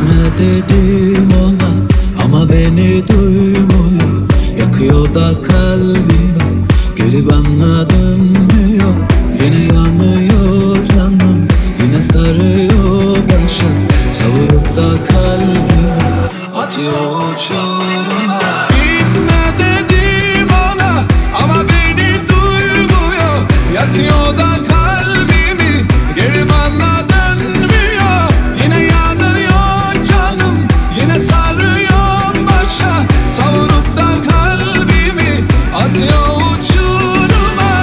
dedim ona ama beni duymuyor. Yakıyor da kalbimi, geri bana dönmüyor. Yine yanıyor canım, yine sarıyor başa. Savurup da kalbimi atıyor uçuruma. Gitme dedim ona ama beni duymuyor. Yakıyor da kalbimi, geri bana dönmüyor. Yine yanıyor canım, yine sarıyor başa. Savurup da kalbimi atıyor uçuruma.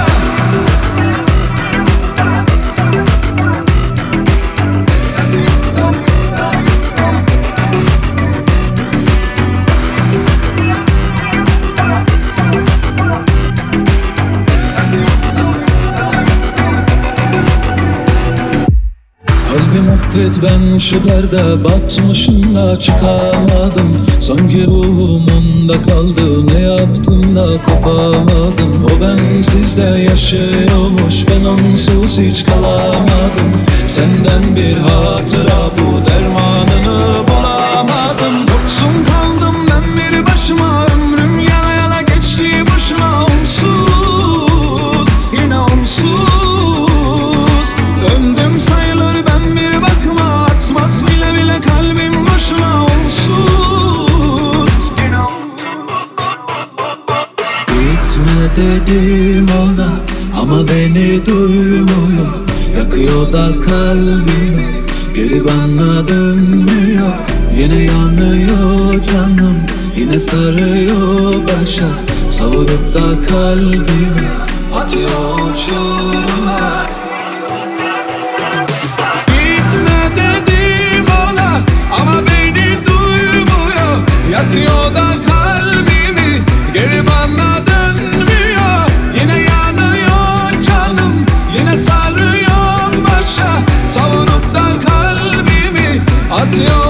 Kalbim affet, ben şu derde batmışım da çıkamadım. Sanki ruhum onda kaldı, ne yaptım da kopamadım. O bensiz de yaşıyormuş, ben onsuz hiç kalamadım. Senden bir hatıra, bu dermanını bulamadım. Yoksun kaldım ben bir başıma, ömrüm yana yana geçti boşuna. Onsuz, yine onsuz döndüm sayılır ben bir bakıma. Atmaz bile bile kalbim boşuna. Onsuz, gitme dedim ona ama beni duymuyor. Yakıyor da kalbimi, geri bana dönmüyor. Yine yanıyor canım, yine sarıyor başa. Savurup da kalbimi atıyor uçuruma. Gitme dedim ona ama beni duymuyor. Yakıyor da kalbimi, geri bana dönmüyor. Yine yanıyor canım, yine sarıyor başa. Savurup da kalbimi atıyor